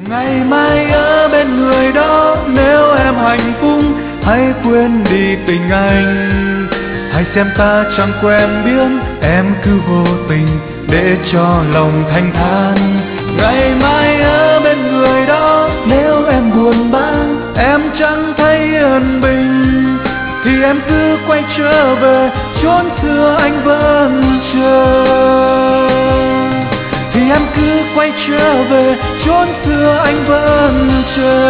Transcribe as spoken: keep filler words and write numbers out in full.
Ngày mai ở bên người đó, nếu em hạnh phúc hãy quên đi tình anh. Hãy xem ta chẳng quen biết, em cứ vô tình để cho lòng thanh thản. Ngày mai ở bên người đó, nếu em buồn bã, em chẳng thấy yên bình, thì em cứ quay trở về chốn xưa anh vẫn chờ. Thì em cứ quay trở về chốn xưa anh vẫn chờ.